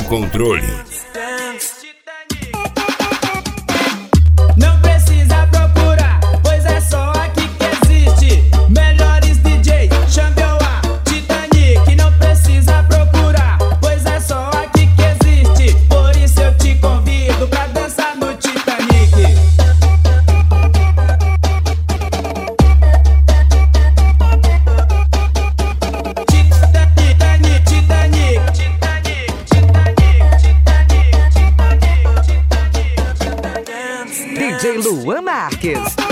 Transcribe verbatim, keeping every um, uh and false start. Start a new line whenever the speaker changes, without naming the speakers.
controle.
Não precisa procurar, pois é só aqui que existe. Melhores D J, Xambioá, Titanic. Não precisa procurar, pois é só aqui que existe. Por isso eu te convido pra dançar no Titanic. Titanic, Titanic, Titanic, Titanic, Titanic, Titanic.
D J Luan Marques.